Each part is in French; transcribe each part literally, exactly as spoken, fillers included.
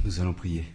Nous allons prier.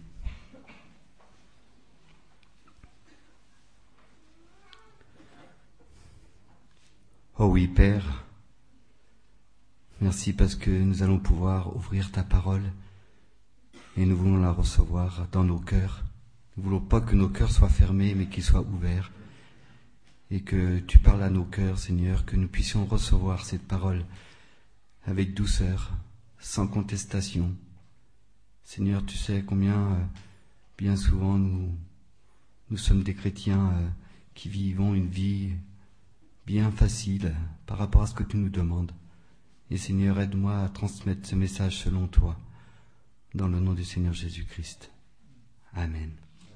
Oh oui, Père, merci parce que nous allons pouvoir ouvrir ta parole et nous voulons la recevoir dans nos cœurs. Nous ne voulons pas que nos cœurs soient fermés, mais qu'ils soient ouverts et que tu parles à nos cœurs, Seigneur, que nous puissions recevoir cette parole avec douceur, sans contestation. Seigneur, tu sais combien, euh, bien souvent, nous, nous sommes des chrétiens euh, qui vivons une vie bien facile par rapport à ce que tu nous demandes. Et Seigneur, aide-moi à transmettre ce message selon toi, dans le nom du Seigneur Jésus-Christ. Amen.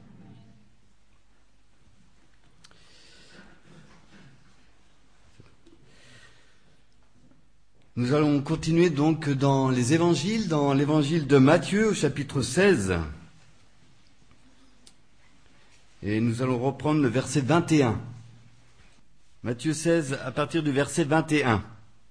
Nous allons continuer donc dans les évangiles, dans l'évangile de Matthieu au chapitre seize. Et nous allons reprendre le verset vingt et un. Matthieu seize à partir du verset vingt et un.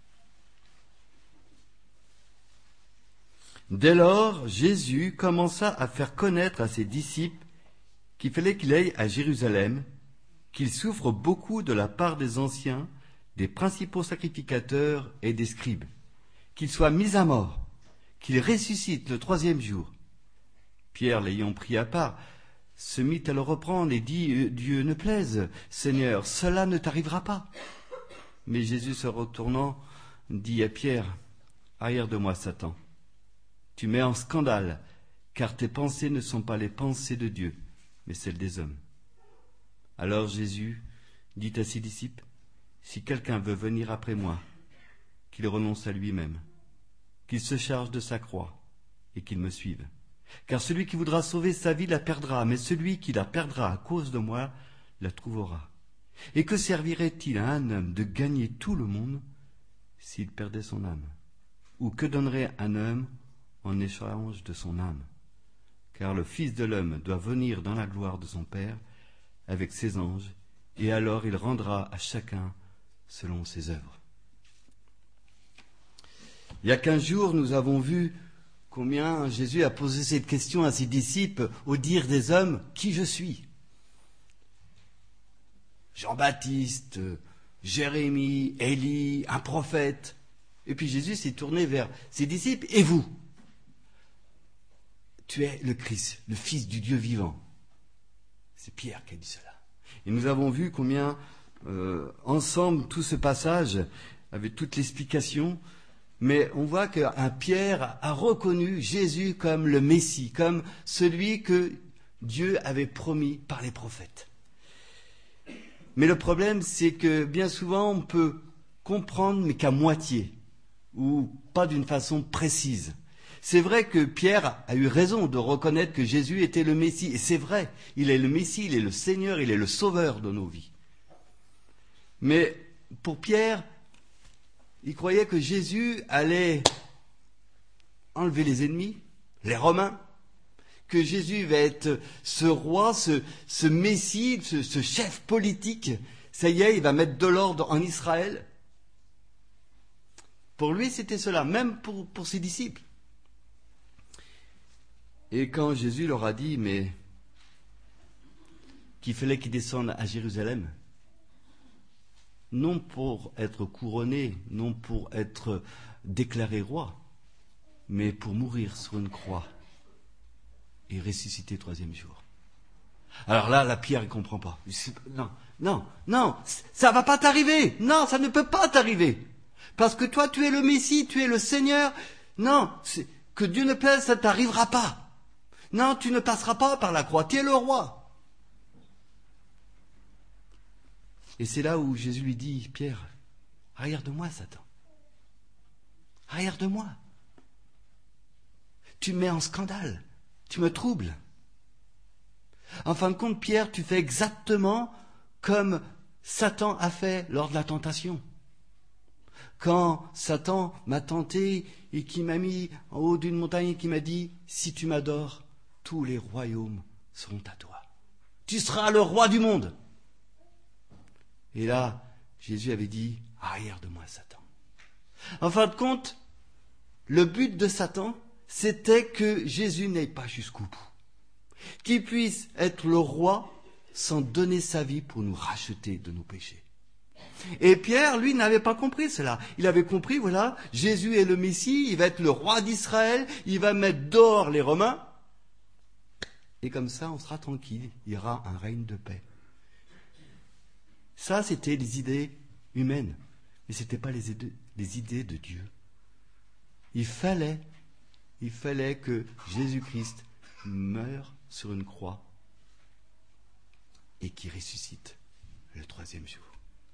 Dès lors, Jésus commença à faire connaître à ses disciples qu'il fallait qu'il aille à Jérusalem, qu'il souffre beaucoup de la part des anciens, des principaux sacrificateurs et des scribes, qu'il soit mis à mort, qu'il ressuscite le troisième jour. Pierre, l'ayant pris à part, se mit à le reprendre et dit « Dieu ne plaise, Seigneur, cela ne t'arrivera pas. » Mais Jésus, se retournant, dit à Pierre « Arrière de moi, Satan. Tu mets en scandale, car tes pensées ne sont pas les pensées de Dieu, mais celles des hommes. » Alors Jésus dit à ses disciples, « Si quelqu'un veut venir après moi, qu'il renonce à lui-même, qu'il se charge de sa croix et qu'il me suive. Car celui qui voudra sauver sa vie la perdra, mais celui qui la perdra à cause de moi la trouvera. Et que servirait-il à un homme de gagner tout le monde s'il perdait son âme? Ou que donnerait un homme en échange de son âme? Car le Fils de l'homme doit venir dans la gloire de son Père avec ses anges, et alors il rendra à chacun selon ses œuvres. » Il y a quinze jours, nous avons vu combien Jésus a posé cette question à ses disciples au dire des hommes « Qui je suis ?» Jean-Baptiste, Jérémie, Élie, un prophète. Et puis Jésus s'est tourné vers ses disciples « Et vous ? Tu es le Christ, le Fils du Dieu vivant. » C'est Pierre qui a dit cela. Et nous avons vu combien, euh, ensemble, tout ce passage, avec toute l'explication, mais on voit qu'un Pierre a reconnu Jésus comme le Messie, comme celui que Dieu avait promis par les prophètes. Mais le problème, c'est que bien souvent, on peut comprendre, mais qu'à moitié, ou pas d'une façon précise. C'est vrai que Pierre a eu raison de reconnaître que Jésus était le Messie. Et c'est vrai, il est le Messie, il est le Seigneur, il est le Sauveur de nos vies. Mais pour Pierre, il croyait que Jésus allait enlever les ennemis, les Romains, que Jésus va être ce roi, ce, ce Messie, ce, ce chef politique. Ça y est, il va mettre de l'ordre en Israël. Pour lui, c'était cela, même pour, pour ses disciples. Et quand Jésus leur a dit, mais qu'il fallait qu'ils descendent à Jérusalem, non pour être couronné, non pour être déclaré roi, mais pour mourir sur une croix et ressusciter le troisième jour. Alors là, la Pierre, il ne comprend pas. Il dit, non, non, non, ça ne va pas t'arriver. Non, ça ne peut pas t'arriver. Parce que toi, tu es le Messie, tu es le Seigneur. Non, c'est, que Dieu ne plaise, ça ne t'arrivera pas. Non, tu ne passeras pas par la croix, tu es le roi. Et c'est là où Jésus lui dit, Pierre, arrière de moi, Satan. Arrière de moi. Tu me mets en scandale, tu me troubles. En fin de compte, Pierre, tu fais exactement comme Satan a fait lors de la tentation. Quand Satan m'a tenté et qui m'a mis en haut d'une montagne et qui m'a dit, si tu m'adores, tous les royaumes seront à toi. Tu seras le roi du monde. Et là, Jésus avait dit, arrière de moi, Satan. En fin de compte, le but de Satan, c'était que Jésus n'aille pas jusqu'au bout. Qu'il puisse être le roi sans donner sa vie pour nous racheter de nos péchés. Et Pierre, lui, n'avait pas compris cela. Il avait compris, voilà, Jésus est le Messie, il va être le roi d'Israël, il va mettre dehors les Romains. Et comme ça, on sera tranquille, il y aura un règne de paix. Ça, c'était les idées humaines, mais ce n'était pas les idées, les idées de Dieu. Il fallait, il fallait que Jésus-Christ meure sur une croix et qu'il ressuscite le troisième jour.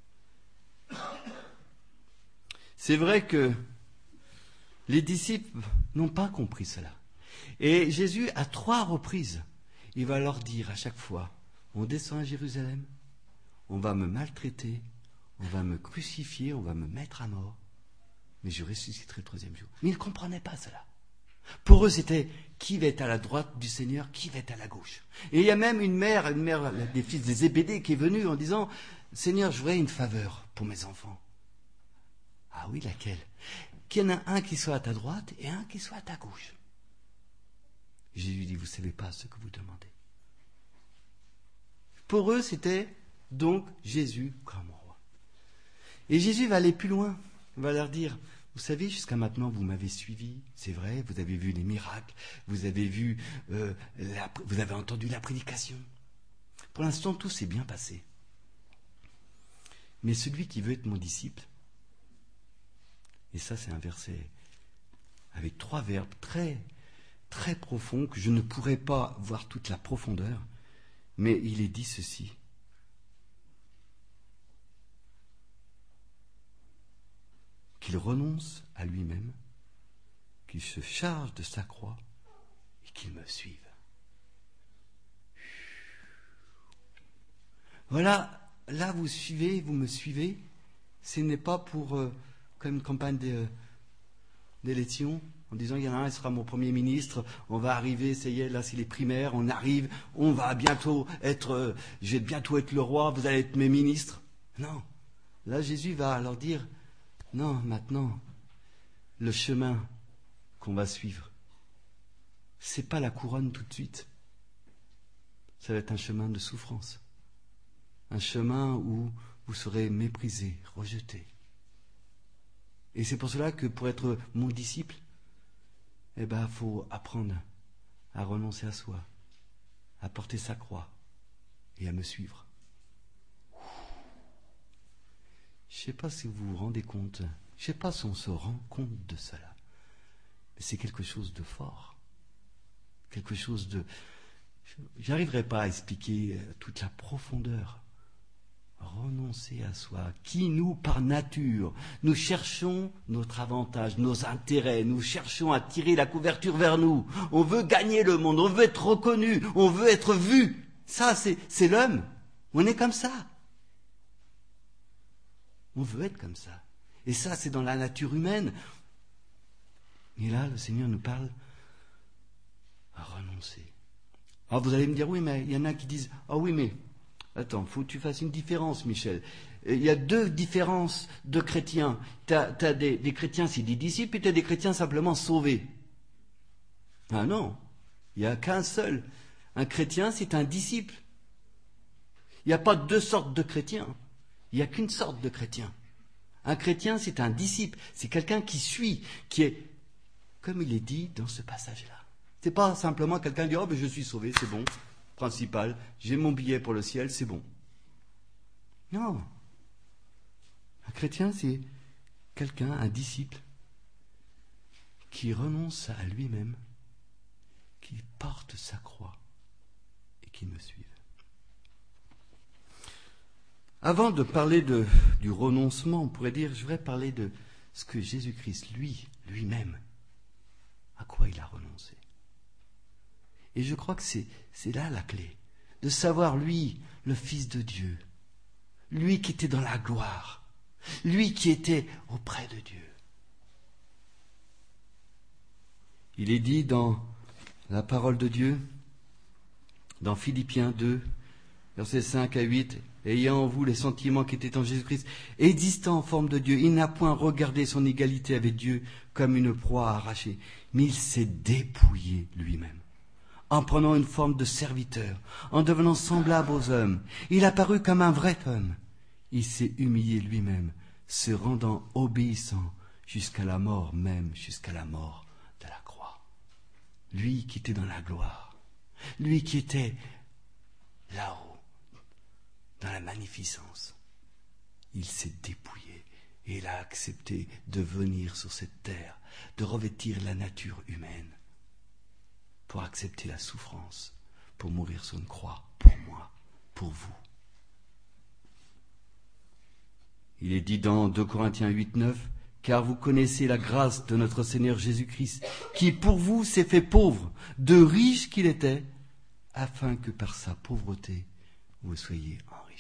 C'est vrai que les disciples n'ont pas compris cela. Et Jésus, à trois reprises, il va leur dire à chaque fois, on descend à Jérusalem, on va me maltraiter, on va me crucifier, on va me mettre à mort, mais je ressusciterai le troisième jour. Mais ils ne comprenaient pas cela. Pour eux, c'était qui va être à la droite du Seigneur, qui va être à la gauche. Et il y a même une mère, une mère des fils des Zébédée qui est venue en disant, Seigneur, je voudrais une faveur pour mes enfants. Ah oui, laquelle? Qu'il y en a un qui soit à ta droite et un qui soit à ta gauche. Jésus dit, vous ne savez pas ce que vous demandez. Pour eux, c'était donc Jésus comme roi. Et Jésus va aller plus loin. Il va leur dire, vous savez, jusqu'à maintenant, vous m'avez suivi, c'est vrai, vous avez vu les miracles, vous avez vu, euh, la, vous avez entendu la prédication. Pour l'instant, tout s'est bien passé. Mais celui qui veut être mon disciple, et ça c'est un verset avec trois verbes très, très profonds, que je ne pourrais pas voir toute la profondeur, mais il est dit ceci. Qu'il renonce à lui-même, qu'il se charge de sa croix et qu'il me suive. Voilà, là vous suivez, vous me suivez. Ce n'est pas pour euh, comme une campagne d'élection, en disant il y en a un, il sera mon premier ministre, on va arriver, ça y est, là c'est les primaires, on arrive, on va bientôt être, euh, je vais bientôt être le roi, vous allez être mes ministres. Non, là Jésus va leur dire, non, maintenant, le chemin qu'on va suivre, c'est pas la couronne tout de suite. Ça va être un chemin de souffrance. Un chemin où vous serez méprisé, rejeté. Et c'est pour cela que pour être mon disciple, eh ben, il faut apprendre à renoncer à soi, à porter sa croix et à me suivre. Je ne sais pas si vous vous rendez compte, je ne sais pas si on se rend compte de cela, mais c'est quelque chose de fort, quelque chose de... J'arriverai pas à expliquer toute la profondeur. Renoncer à soi, qui nous, par nature, nous cherchons notre avantage, nos intérêts, nous cherchons à tirer la couverture vers nous, on veut gagner le monde, on veut être reconnu, on veut être vu. Ça, c'est, c'est l'homme, on est comme ça. On veut être comme ça. Et ça, c'est dans la nature humaine. Et là, le Seigneur nous parle à renoncer. Alors vous allez me dire, oui, mais il y en a qui disent, ah oui, mais attends, il faut que tu fasses une différence, Michel. Il y a deux différences de chrétiens. Tu as des, des chrétiens, c'est des disciples, et tu as des chrétiens simplement sauvés. Ah non, il n'y a qu'un seul. Un chrétien, c'est un disciple. Il n'y a pas deux sortes de chrétiens. Il n'y a qu'une sorte de chrétien. Un chrétien, c'est un disciple. C'est quelqu'un qui suit, qui est, comme il est dit dans ce passage-là. Ce n'est pas simplement quelqu'un qui dit « Oh, ben je suis sauvé, c'est bon, principal, j'ai mon billet pour le ciel, c'est bon. » Non. Un chrétien, c'est quelqu'un, un disciple, qui renonce à lui-même, qui porte sa croix et qui me suive. Avant de parler de, du renoncement, on pourrait dire, je voudrais parler de ce que Jésus-Christ, lui, lui-même, à quoi il a renoncé. Et je crois que c'est, c'est là la clé, de savoir, lui, le Fils de Dieu, lui qui était dans la gloire, lui qui était auprès de Dieu. Il est dit dans la parole de Dieu, dans Philippiens deux, versets cinq à huit, ayant en vous les sentiments qui étaient en Jésus-Christ, existant en forme de Dieu, il n'a point regardé son égalité avec Dieu comme une proie arrachée, mais il s'est dépouillé lui-même, en prenant une forme de serviteur, en devenant semblable aux hommes. Il apparut comme un vrai homme. Il s'est humilié lui-même, se rendant obéissant jusqu'à la mort même, jusqu'à la mort de la croix. Lui qui était dans la gloire, lui qui était là-haut, dans la magnificence, il s'est dépouillé et il a accepté de venir sur cette terre, de revêtir la nature humaine, pour accepter la souffrance, pour mourir sur une croix, pour moi, pour vous. Il est dit dans deux Corinthiens huit, neuf, « Car vous connaissez la grâce de notre Seigneur Jésus-Christ, qui pour vous s'est fait pauvre, de riche qu'il était, afin que par sa pauvreté, vous soyez enrichis. »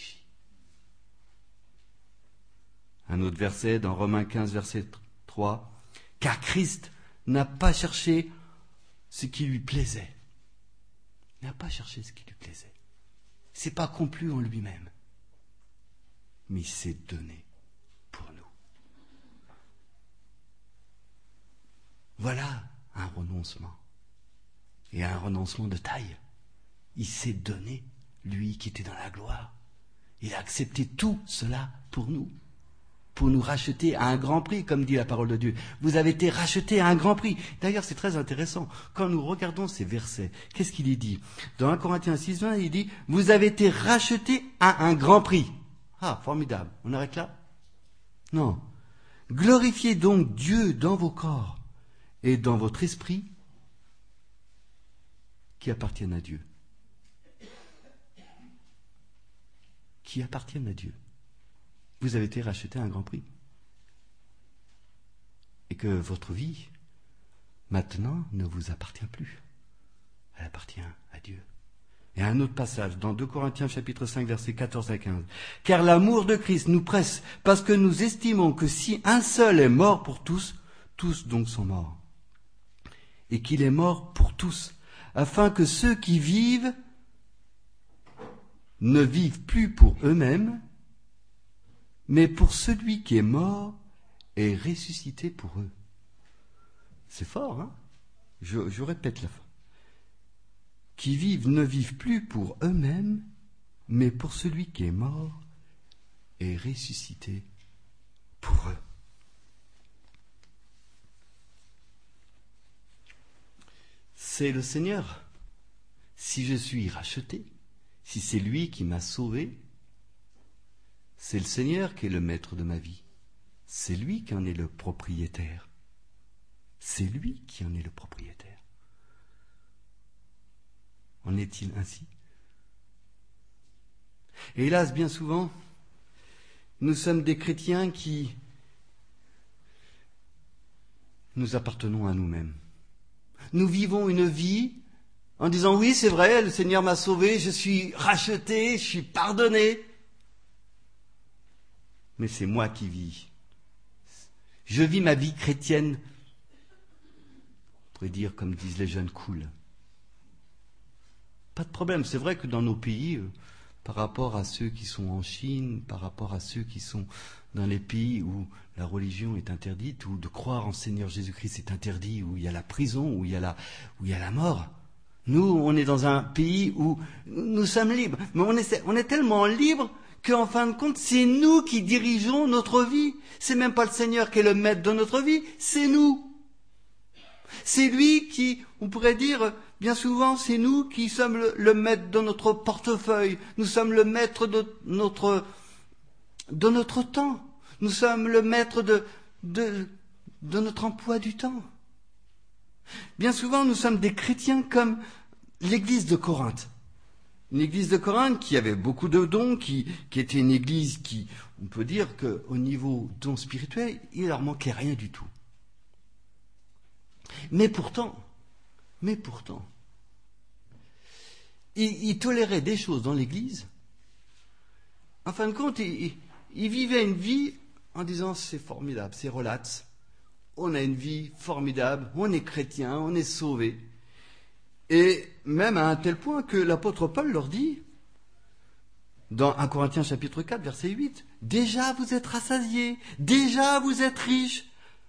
Un autre verset dans Romains quinze, verset trois, « Car Christ n'a pas cherché ce qui lui plaisait. » Il n'a pas cherché ce qui lui plaisait. C'est pas complu en lui-même, mais il s'est donné pour nous. Voilà un renoncement, et un renoncement de taille. Il s'est donné, lui qui était dans la gloire. Il a accepté tout cela pour nous, pour nous racheter à un grand prix, comme dit la parole de Dieu. Vous avez été rachetés à un grand prix. D'ailleurs, c'est très intéressant. Quand nous regardons ces versets, qu'est-ce qu'il y dit ? Dans un Corinthiens six, vingt, il dit « Vous avez été rachetés à un grand prix ». Ah, formidable. On arrête là ? Non. « Glorifiez donc Dieu dans vos corps et dans votre esprit qui appartiennent à Dieu. » Qui appartiennent à Dieu. Vous avez été rachetés à un grand prix. Et que votre vie, maintenant, ne vous appartient plus. Elle appartient à Dieu. Et un autre passage, dans deux Corinthiens chapitre cinq, versets quatorze à quinze. « Car l'amour de Christ nous presse, parce que nous estimons que si un seul est mort pour tous, tous donc sont morts. Et qu'il est mort pour tous, afin que ceux qui vivent ne vivent plus pour eux-mêmes, mais pour celui qui est mort et ressuscité pour eux. » C'est fort, hein ? je, je répète la fin. Qui vivent ne vivent plus pour eux-mêmes, mais pour celui qui est mort et ressuscité pour eux. C'est le Seigneur. Si je suis racheté, si c'est lui qui m'a sauvé, c'est le Seigneur qui est le maître de ma vie. C'est lui qui en est le propriétaire. C'est lui qui en est le propriétaire. En est-il ainsi ? Et hélas, bien souvent, nous sommes des chrétiens qui nous appartenons à nous-mêmes. Nous vivons une vie en disant « Oui, c'est vrai, le Seigneur m'a sauvé, je suis racheté, je suis pardonné. » Mais c'est moi qui vis. Je vis ma vie chrétienne, on pourrait dire, comme disent les jeunes, cool. Pas de problème. C'est vrai que dans nos pays, euh, par rapport à ceux qui sont en Chine, par rapport à ceux qui sont dans les pays où la religion est interdite, où de croire en Seigneur Jésus-Christ est interdit, où il y a la prison, où il y a la, où il y a la mort. Nous, on est dans un pays où nous sommes libres. Mais on est, on est tellement libres qu'en fin de compte, c'est nous qui dirigeons notre vie. C'est même pas le Seigneur qui est le maître de notre vie, c'est nous. C'est lui qui, on pourrait dire, bien souvent, c'est nous qui sommes le, le maître de notre portefeuille. Nous sommes le maître de notre, de notre temps. Nous sommes le maître de, de, de notre emploi du temps. Bien souvent, nous sommes des chrétiens comme l'église de Corinthe. Une église de Corinthe qui avait beaucoup de dons, qui, qui était une église qui, on peut dire qu'au niveau dons spirituels, il leur manquait rien du tout. Mais pourtant, mais pourtant, ils, ils toléraient des choses dans l'église. En fin de compte, ils, ils vivaient une vie en disant c'est formidable, c'est relax. On a une vie formidable, on est chrétien, on est sauvé. Et même à un tel point que l'apôtre Paul leur dit, Dans un Corinthiens chapitre quatre, verset huit. Déjà vous êtes rassasiés, déjà vous êtes riches.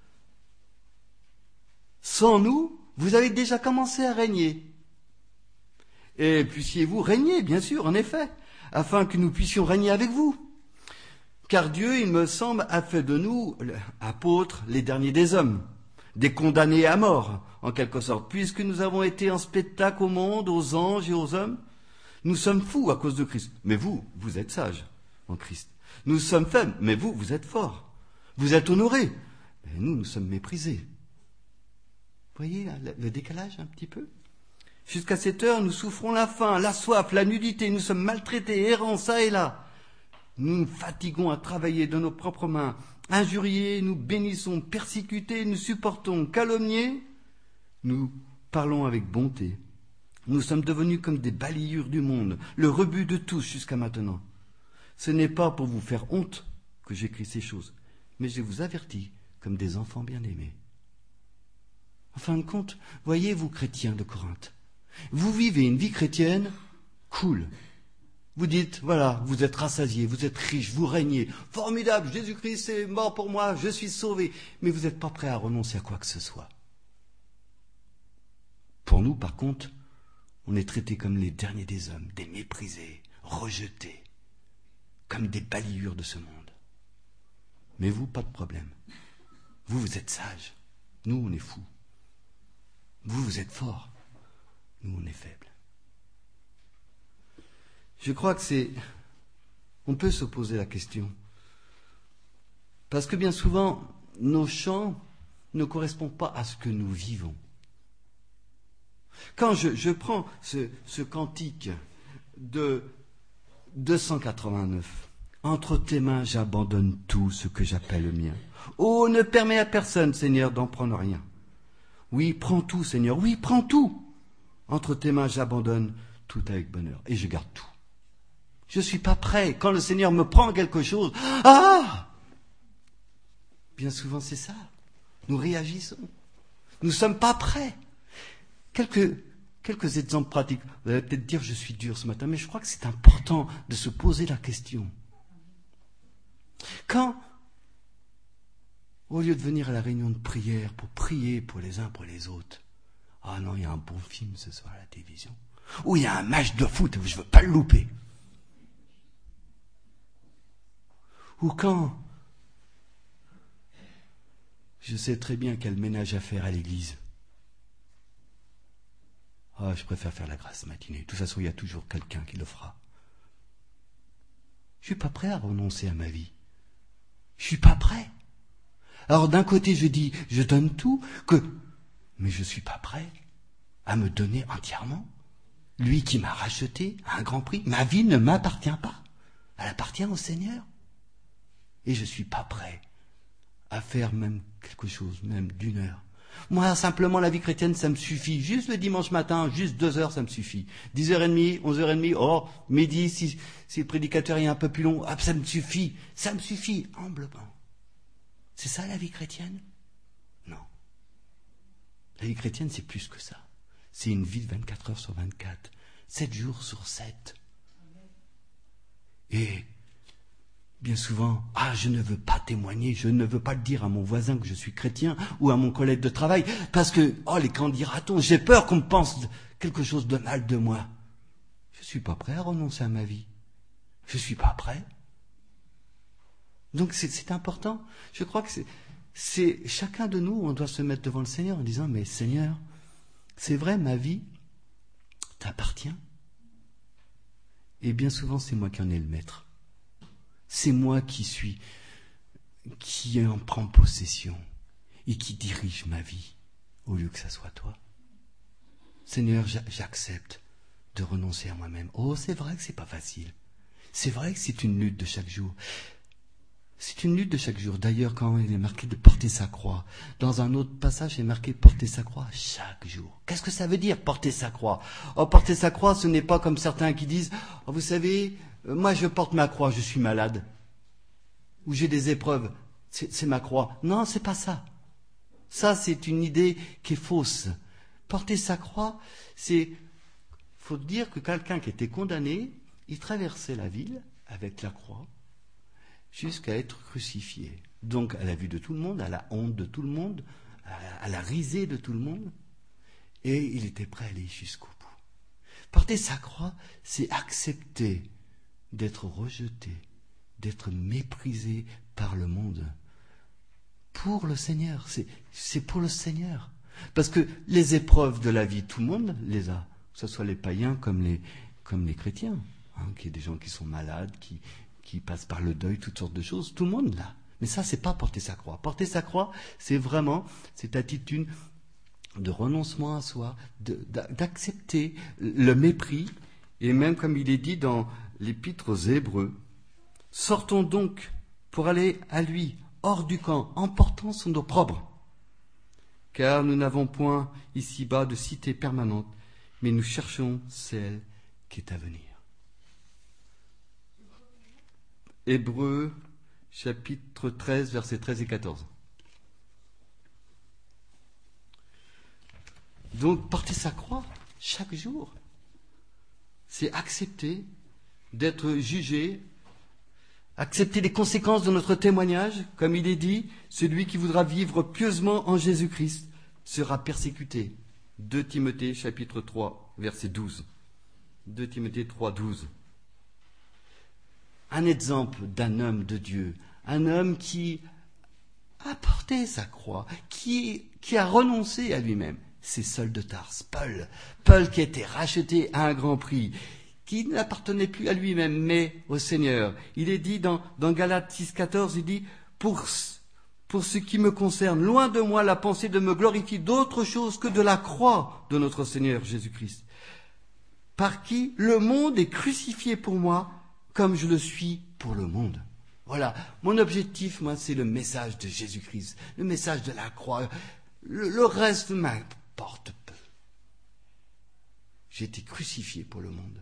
Sans nous, vous avez déjà commencé à régner. Et puissiez-vous régner, bien sûr, en effet, afin que nous puissions régner avec vous. Car Dieu, il me semble, a fait de nous, apôtres, les derniers des hommes, des condamnés à mort, en quelque sorte, puisque nous avons été en spectacle au monde, aux anges et aux hommes. Nous sommes fous à cause de Christ. Mais vous, vous êtes sages en Christ. Nous sommes faibles, mais vous, vous êtes forts. Vous êtes honorés, mais nous, nous sommes méprisés. Vous voyez le décalage un petit peu ? Jusqu'à cette heure, nous souffrons la faim, la soif, la nudité, nous sommes maltraités, errants ça et là. Nous nous fatiguons à travailler de nos propres mains, injuriés, nous bénissons, persécutés, nous supportons, calomniés. Nous parlons avec bonté. Nous sommes devenus comme des balayures du monde, le rebut de tous jusqu'à maintenant. Ce n'est pas pour vous faire honte que j'écris ces choses, mais je vous avertis comme des enfants bien-aimés. En fin de compte, voyez vous chrétiens de Corinthe, vous vivez une vie chrétienne cool. Vous dites, voilà, vous êtes rassasiés, vous êtes riches, vous régnez. Formidable, Jésus-Christ est mort pour moi, je suis sauvé. Mais vous n'êtes pas prêt à renoncer à quoi que ce soit. Pour nous, par contre, on est traités comme les derniers des hommes, des méprisés, rejetés, comme des balayures de ce monde. Mais vous, pas de problème. Vous, vous êtes sages. Nous, on est fous. Vous, vous êtes forts. Nous, on est faibles. Je crois que c'est... On peut se poser la question. Parce que bien souvent, nos chants ne correspondent pas à ce que nous vivons. Quand je, je prends ce, ce cantique de deux cent quatre-vingt-neuf, « Entre tes mains, j'abandonne tout ce que j'appelle le mien. Oh, ne permets à personne, Seigneur, d'en prendre rien. Oui, prends tout, Seigneur, oui, prends tout. Entre tes mains, j'abandonne tout avec bonheur et je garde tout. Je ne suis pas prêt. Quand le Seigneur me prend quelque chose, ah! Bien souvent, c'est ça. Nous réagissons. Nous ne sommes pas prêts. Quelques, quelques exemples pratiques. Vous allez peut-être dire, je suis dur ce matin, mais je crois que c'est important de se poser la question. Quand, au lieu de venir à la réunion de prière pour prier pour les uns pour les autres, ah non, il y a un bon film ce soir à la télévision, ou il y a un match de foot, je ne veux pas le louper. Ou quand je sais très bien quel ménage à faire à l'église. Ah, je préfère faire la grasse matinée. De toute façon, il y a toujours quelqu'un qui le fera. Je suis pas prêt à renoncer à ma vie. Je suis pas prêt. Alors d'un côté, je dis, je donne tout, que, mais je suis pas prêt à me donner entièrement. Lui qui m'a racheté à un grand prix, ma vie ne m'appartient pas. Elle appartient au Seigneur. Et je suis pas prêt à faire même quelque chose, même d'une heure. Moi, simplement, la vie chrétienne, ça me suffit. Juste le dimanche matin, juste deux heures, ça me suffit. Dix heures trente, onze heures trente, oh, midi, si, si le prédicateur est un peu plus long, ah, ça me suffit. Ça me suffit, humblement. C'est ça la vie chrétienne? Non. La vie chrétienne, c'est plus que ça. C'est une vie de vingt-quatre heures sur vingt-quatre, sept jours sur sept. Et bien souvent, ah, je ne veux pas témoigner, je ne veux pas le dire à mon voisin que je suis chrétien ou à mon collègue de travail, parce que, oh, les qu'en dira-t-on, j'ai peur qu'on me pense quelque chose de mal de moi. Je ne suis pas prêt à renoncer à ma vie. Je ne suis pas prêt. Donc c'est, c'est important. Je crois que c'est, c'est chacun de nous, on doit se mettre devant le Seigneur en disant, mais Seigneur, c'est vrai, ma vie t'appartient. Et bien souvent, c'est moi qui en ai le maître. C'est moi qui suis, qui en prend possession et qui dirige ma vie, au lieu que ça soit toi. Seigneur, j'accepte de renoncer à moi-même. Oh, c'est vrai que c'est pas facile. C'est vrai que c'est une lutte de chaque jour. C'est une lutte de chaque jour. D'ailleurs, quand il est marqué de porter sa croix, dans un autre passage, il est marqué de porter sa croix chaque jour. Qu'est-ce que ça veut dire, porter sa croix? Oh, porter sa croix, ce n'est pas comme certains qui disent, oh, vous savez, moi je porte ma croix, je suis malade. Ou j'ai des épreuves, c'est, c'est ma croix. Non, c'est pas ça. Ça, c'est une idée qui est fausse. Porter sa croix, c'est... faut dire que quelqu'un qui était condamné, il traversait la ville, avec la croix, jusqu'à être crucifié. Donc à la vue de tout le monde, à la honte de tout le monde, à la risée de tout le monde. Et il était prêt à aller jusqu'au bout. Porter sa croix, c'est accepter d'être rejeté, d'être méprisé par le monde. Pour le Seigneur, c'est, c'est pour le Seigneur. Parce que les épreuves de la vie, tout le monde les a. Que ce soit les païens comme les, comme les chrétiens. Hein, qu'il y ait des gens qui sont malades, qui, qui passent par le deuil, toutes sortes de choses. Tout le monde l'a. Mais ça, c'est pas porter sa croix. Porter sa croix, c'est vraiment cette attitude de renoncement à soi, de, d'accepter le mépris. Et même comme il est dit dans l'épître aux Hébreux, sortons donc pour aller à lui, hors du camp, en portant son opprobre. Car nous n'avons point ici-bas de cité permanente, mais nous cherchons celle qui est à venir. Hébreux, chapitre treize, versets treize et quatorze. Donc, porter sa croix chaque jour, c'est accepter d'être jugé, accepter les conséquences de notre témoignage, comme il est dit, celui qui voudra vivre pieusement en Jésus-Christ sera persécuté. deux Timothée, chapitre trois, verset douze. deux Timothée trois, douze. Un exemple d'un homme de Dieu, un homme qui a porté sa croix, qui, qui a renoncé à lui-même. C'est Saul de Tarse, Paul. Paul qui a été racheté à un grand prix, qui n'appartenait plus à lui-même, mais au Seigneur. Il est dit dans, dans Galates six, quatorze, il dit, pour, pour ce qui me concerne, loin de moi la pensée de me glorifier d'autre chose que de la croix de notre Seigneur Jésus-Christ, par qui le monde est crucifié pour moi, comme je le suis pour le monde. Voilà, mon objectif, moi, c'est le message de Jésus-Christ, le message de la croix. Le, le reste m'importe peu. J'ai été crucifié pour le monde.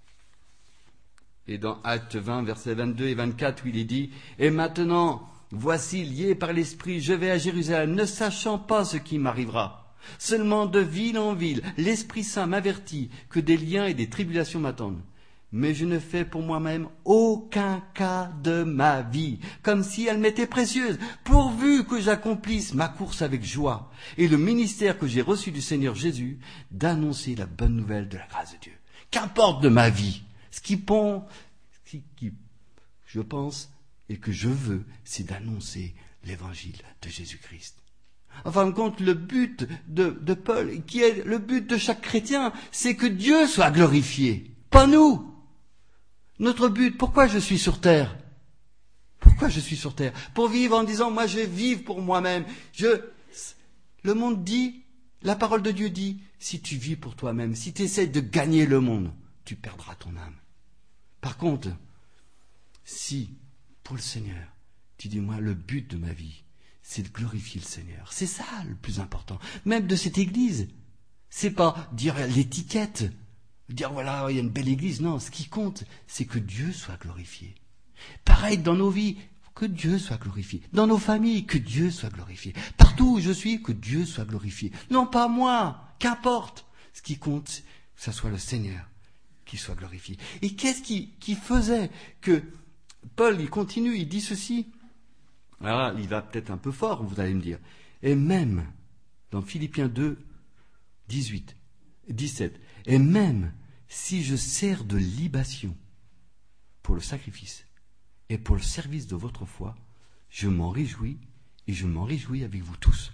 Et dans Actes vingt, versets vingt-deux et vingt-quatre, où il est dit, « Et maintenant, voici, lié par l'Esprit, je vais à Jérusalem, ne sachant pas ce qui m'arrivera. Seulement de ville en ville, l'Esprit Saint m'avertit que des liens et des tribulations m'attendent. Mais je ne fais pour moi-même aucun cas de ma vie, comme si elle m'était précieuse, pourvu que j'accomplisse ma course avec joie et le ministère que j'ai reçu du Seigneur Jésus, d'annoncer la bonne nouvelle de la grâce de Dieu. Qu'importe de ma vie, ce qui pond, ce qui, qui, je pense, et que je veux, c'est d'annoncer l'évangile de Jésus-Christ. En fin de compte, le but de, de Paul, qui est le but de chaque chrétien, c'est que Dieu soit glorifié, pas nous. Notre but, pourquoi je suis sur terre? Pourquoi je suis sur terre? Pour vivre en disant, moi je vais vivre pour moi-même. Je, le monde dit, la parole de Dieu dit, si tu vis pour toi-même, si tu essaies de gagner le monde, tu perdras ton âme. Par contre, si, pour le Seigneur, tu dis, moi, le but de ma vie, c'est de glorifier le Seigneur. C'est ça le plus important. Même de cette église. C'est pas dire l'étiquette. Dire voilà, il y a une belle église. Non, ce qui compte, c'est que Dieu soit glorifié. Pareil dans nos vies, que Dieu soit glorifié. Dans nos familles, que Dieu soit glorifié. Partout où je suis, que Dieu soit glorifié. Non pas moi, qu'importe. Ce qui compte, que ce soit le Seigneur qui soit glorifié. Et qu'est-ce qui, qui faisait que Paul, il continue, il dit ceci. Alors là, il va peut-être un peu fort, vous allez me dire. Et même, dans Philippiens deux, dix-huit, dix-sept, et même si je sers de libation pour le sacrifice et pour le service de votre foi, je m'en réjouis et je m'en réjouis avec vous tous.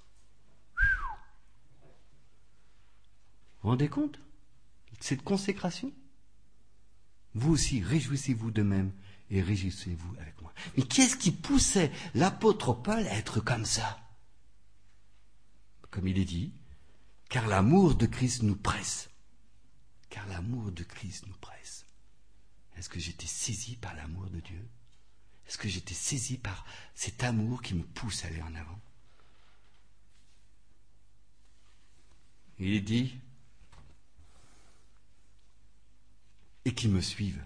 Vous vous rendez compte de cette consécration? Vous aussi, réjouissez-vous de même et réjouissez-vous avec moi. Mais qu'est-ce qui poussait l'apôtre Paul à être comme ça? Comme il est dit, car l'amour de Christ nous presse. Car l'amour de Christ nous presse. Est-ce que j'étais saisi par l'amour de Dieu? Est-ce que j'étais saisi par cet amour qui me pousse à aller en avant? Il est dit, et qu'ils me suivent.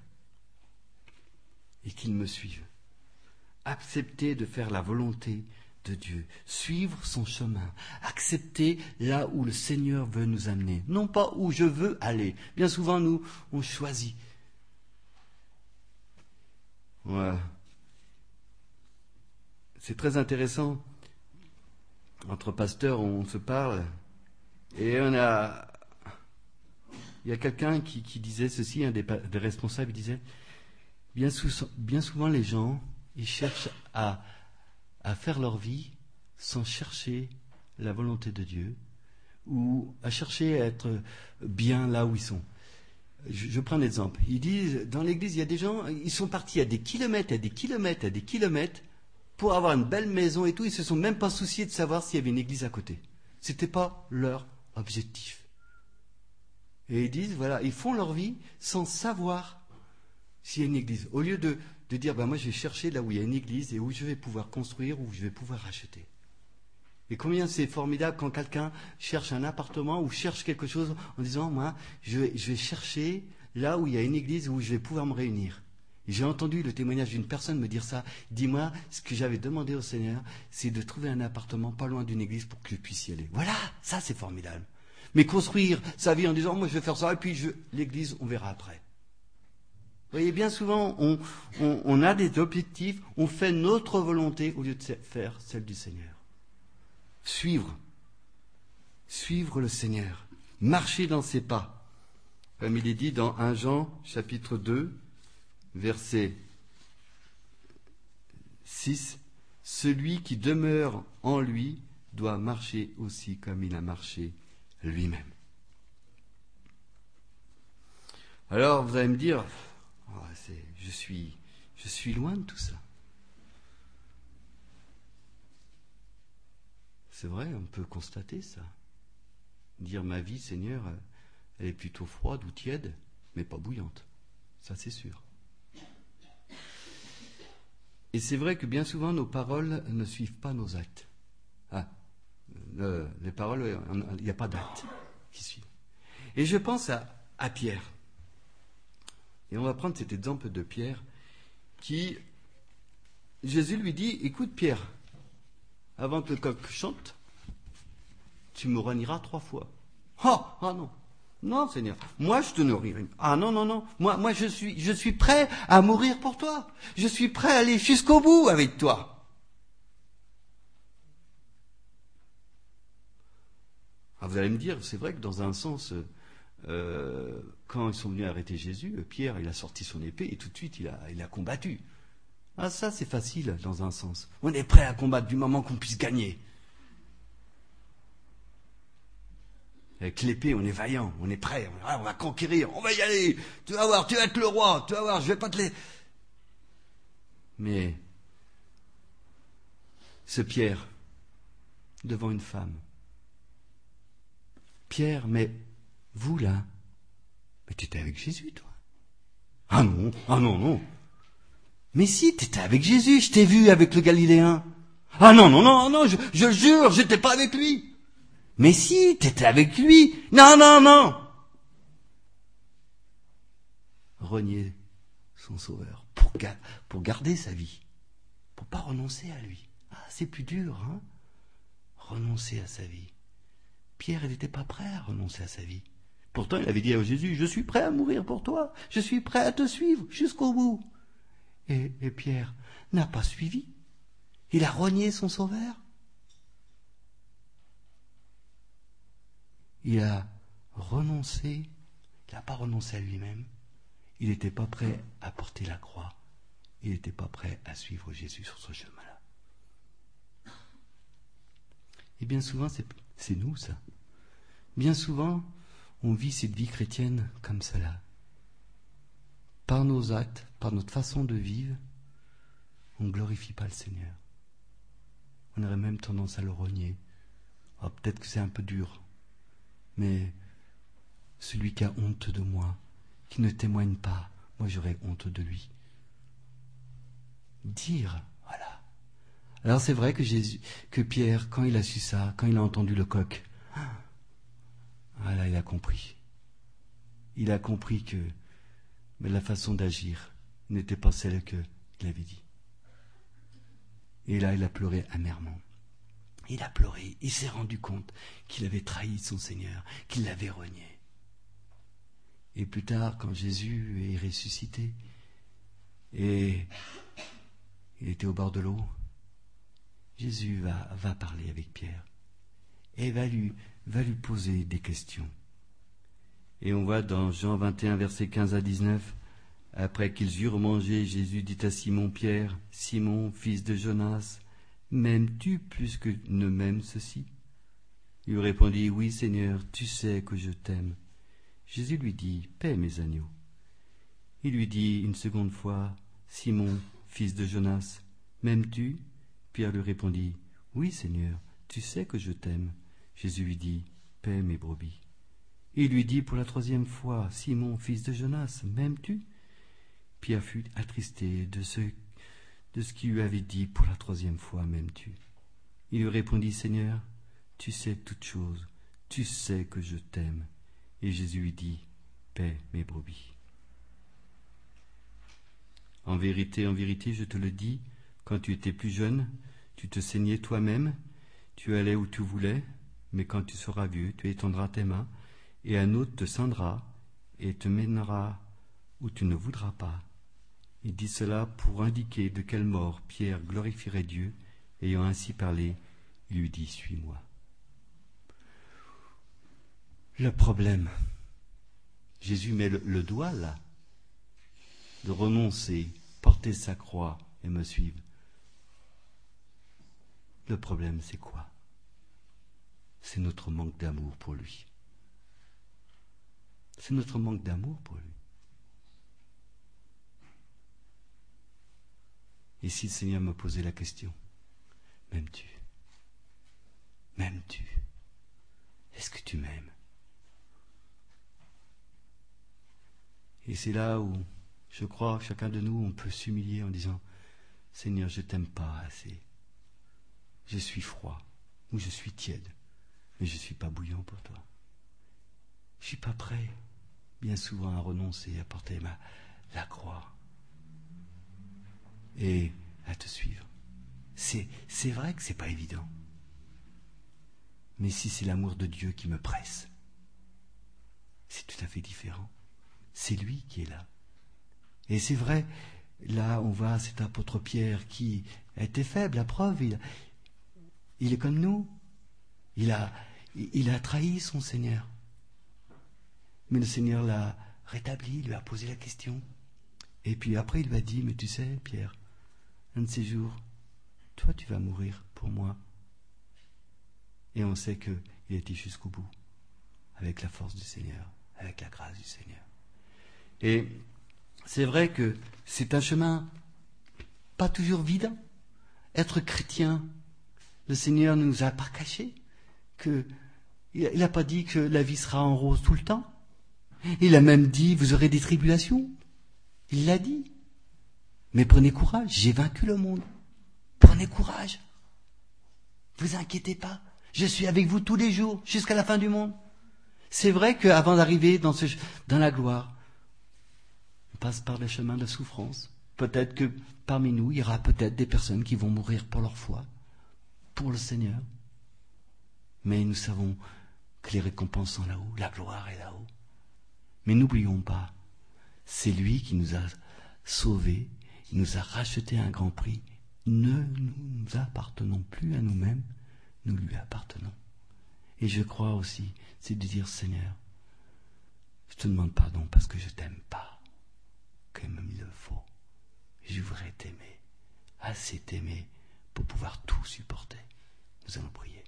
Et qu'ils me suivent. Accepter de faire la volonté de Dieu, suivre son chemin, accepter là où le Seigneur veut nous amener, non pas où je veux aller. Bien souvent, nous, on choisit. Ouais. C'est très intéressant. Entre pasteurs, on se parle. Et on a... Il y a quelqu'un qui, qui disait ceci, un des, des responsables, il disait, bien, sou- bien souvent les gens, ils cherchent à, à faire leur vie sans chercher la volonté de Dieu, ou à chercher à être bien là où ils sont. Je, je prends un exemple. Ils disent, dans l'église, il y a des gens, ils sont partis à des kilomètres, à des kilomètres, à des kilomètres, pour avoir une belle maison et tout, ils se sont même pas souciés de savoir s'il y avait une église à côté. C'était pas leur objectif. Et ils disent, voilà, ils font leur vie sans savoir s'il y a une église. Au lieu de, de dire, ben moi je vais chercher là où il y a une église et où je vais pouvoir construire, où je vais pouvoir acheter. Et combien c'est formidable quand quelqu'un cherche un appartement ou cherche quelque chose en disant, moi, je vais, je vais chercher là où il y a une église où je vais pouvoir me réunir. Et j'ai entendu le témoignage d'une personne me dire ça. Dis-moi, ce que j'avais demandé au Seigneur, c'est de trouver un appartement pas loin d'une église pour que je puisse y aller. Voilà, ça c'est formidable. Mais construire sa vie en disant, moi je vais faire ça, et puis je... l'église, on verra après. Vous voyez, bien souvent, on, on, on a des objectifs, on fait notre volonté au lieu de faire celle du Seigneur. Suivre. Suivre le Seigneur. Marcher dans ses pas. Comme il est dit dans premier Jean, chapitre deux, verset six, celui qui demeure en lui doit marcher aussi comme il a marché lui-même. Alors, vous allez me dire, oh, c'est, je suis, je suis loin de tout ça. C'est vrai, on peut constater ça. Dire ma vie, Seigneur, elle est plutôt froide ou tiède, mais pas bouillante. Ça, c'est sûr. Et c'est vrai que bien souvent, nos paroles ne suivent pas nos actes. Ah, le, les paroles, il n'y a pas d'actes qui suivent. Et je pense à, à Pierre. Et on va prendre cet exemple de Pierre qui, Jésus lui dit, écoute Pierre, avant que le coq chante, tu me renieras trois fois. Oh, ah non, non Seigneur, moi je te nourrirai. Ah non, non, non, moi, moi je suis, je suis prêt à mourir pour toi. Je suis prêt à aller jusqu'au bout avec toi. Ah, vous allez me dire, c'est vrai que dans un sens, euh, quand ils sont venus arrêter Jésus, Pierre, il a sorti son épée et tout de suite il a, il a combattu. Ah ça c'est facile dans un sens. On est prêt à combattre du moment qu'on puisse gagner. Avec l'épée, on est vaillant, on est prêt, on, on va conquérir, on va y aller. Tu vas voir, tu vas être le roi, tu vas voir, je vais pas te les... Mais ce Pierre, devant une femme. Pierre, mais vous là, mais tu étais avec Jésus, toi. Ah non, ah non, non. Mais si, tu étais avec Jésus, je t'ai vu avec le Galiléen. Ah non, non, non, non, je, je jure, j'étais pas avec lui. Mais si, t'étais avec lui. Non, non, non. Renier son sauveur pour, ga- pour garder sa vie, pour pas renoncer à lui. Ah, c'est plus dur, hein. Renoncer à sa vie. Pierre, il n'était pas prêt à renoncer à sa vie. Pourtant, il avait dit à Jésus, je suis prêt à mourir pour toi. Je suis prêt à te suivre jusqu'au bout. Et, et Pierre n'a pas suivi. Il a renié son sauveur. Il a renoncé, il n'a pas renoncé à lui-même, il n'était pas prêt à porter la croix, il n'était pas prêt à suivre Jésus sur ce chemin-là. Et bien souvent, c'est, c'est nous ça. Bien souvent, on vit cette vie chrétienne comme cela. Par nos actes, par notre façon de vivre, on ne glorifie pas le Seigneur. On aurait même tendance à le renier. Oh, peut-être que c'est un peu dur. Mais celui qui a honte de moi, qui ne témoigne pas, moi j'aurai honte de lui. Dire, voilà. Alors c'est vrai que Jésus, que Pierre, quand il a su ça, quand il a entendu le coq, ah là il a compris. Il a compris que mais la façon d'agir n'était pas celle qu'il avait dit. Et là il a pleuré amèrement. Il a pleuré, il s'est rendu compte qu'il avait trahi son Seigneur, qu'il l'avait renié. Et plus tard, quand Jésus est ressuscité, Et il était au bord de l'eau. Jésus va, va parler avec Pierre et va lui, va lui poser des questions. Et on voit dans Jean vingt et un, versets quinze à dix-neuf, après qu'ils eurent mangé, Jésus dit à Simon-Pierre, « Simon, fils de Jonas, m'aimes-tu plus que ne m'aime ceci ?» Il lui répondit, « Oui, Seigneur, tu sais que je t'aime. » Jésus lui dit, « Paie mes agneaux. » Il lui dit une seconde fois, « Simon, fils de Jonas, m'aimes-tu » Pierre lui répondit, « Oui, Seigneur, tu sais que je t'aime. » Jésus lui dit, « Paie mes brebis. » Il lui dit pour la troisième fois, « Simon, fils de Jonas, m'aimes-tu » Pierre fut attristé de ce, de ce qu'il lui avait dit pour la troisième fois, « M'aimes-tu » Il lui répondit, « Seigneur, tu sais toutes choses, tu sais que je t'aime. » Et Jésus lui dit, « Paie mes brebis. » En vérité, en vérité, je te le dis, quand tu étais plus jeune, tu te saignais toi-même, tu allais où tu voulais, mais quand tu seras vieux, tu étendras tes mains, et un autre te ceindra et te mènera où tu ne voudras pas. Il dit cela pour indiquer de quelle mort Pierre glorifierait Dieu. Ayant ainsi parlé, il lui dit, « Suis-moi. » Le problème, Jésus met le, le doigt là, de renoncer, porter sa croix et me suivre. Le problème, c'est quoi? C'est notre manque d'amour pour lui. C'est notre manque d'amour pour lui. Et si le Seigneur me posait la question, m'aimes-tu? M'aimes-tu? Est-ce que tu m'aimes? Et c'est là où je crois que chacun de nous, on peut s'humilier en disant, Seigneur, je t'aime pas assez. Je suis froid ou je suis tiède, mais je ne suis pas bouillant pour toi. Je ne suis pas prêt, bien souvent, à renoncer, à porter ma, la croix et à te suivre. C'est, c'est vrai que ce n'est pas évident. Mais si c'est l'amour de Dieu qui me presse, c'est tout à fait différent. C'est lui qui est là. Et c'est vrai, là on voit cet apôtre Pierre qui était faible, la preuve, il, il est comme nous. Il a, il a trahi son Seigneur. Mais le Seigneur l'a rétabli, il lui a posé la question. Et puis après il lui a dit, mais tu sais Pierre, un de ces jours, toi tu vas mourir pour moi. Et on sait qu'il était jusqu'au bout, avec la force du Seigneur, avec la grâce du Seigneur. Et c'est vrai que c'est un chemin pas toujours évident. Être chrétien, le Seigneur ne nous a pas caché que il n'a pas dit que la vie sera en rose tout le temps. Il a même dit, vous aurez des tribulations. Il l'a dit. Mais prenez courage, j'ai vaincu le monde. Prenez courage. Vous inquiétez pas. Je suis avec vous tous les jours, jusqu'à la fin du monde. C'est vrai qu'avant d'arriver dans, ce, dans la gloire, on passe par le chemin de la souffrance. Peut-être que parmi nous, il y aura peut-être des personnes qui vont mourir pour leur foi, pour le Seigneur. Mais nous savons que les récompenses sont là-haut, la gloire est là-haut. Mais n'oublions pas, c'est lui qui nous a sauvés, il nous a racheté un grand prix. Ne nous appartenons plus à nous-mêmes, nous lui appartenons. Et je crois aussi, c'est de dire, Seigneur, je te demande pardon parce que je t'aime pas, comme il le faut. Je voudrais t'aimer, assez t'aimer pour pouvoir tout supporter. Nous allons prier.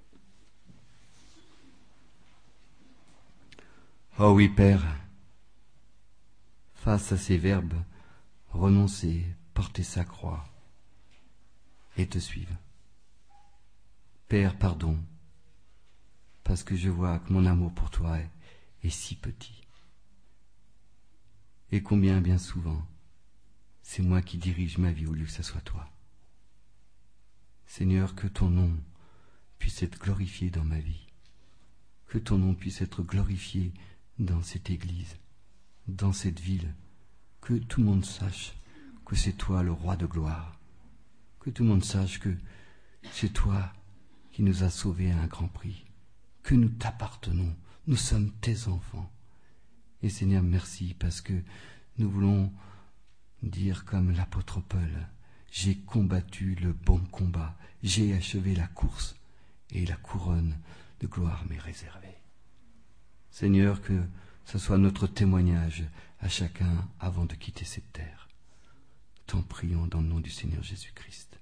Oh oui, Père, face à ces verbes, renoncer, porter sa croix et te suivre. Père, pardon, parce que je vois que mon amour pour toi est, est si petit. Et combien bien souvent, c'est moi qui dirige ma vie au lieu que ce soit toi. Seigneur, que ton nom puisse être glorifié dans ma vie, que ton nom puisse être glorifié dans cette église, dans cette ville, que tout le monde sache que c'est toi le roi de gloire, que tout le monde sache que c'est toi qui nous as sauvés à un grand prix, que nous t'appartenons, nous sommes tes enfants. Et Seigneur, merci parce que nous voulons dire comme l'apôtre Paul, « J'ai combattu le bon combat, j'ai achevé la course, et la couronne de gloire m'est réservée. » Seigneur, que ce soit notre témoignage à chacun avant de quitter cette terre. T'en prions dans le nom du Seigneur Jésus-Christ.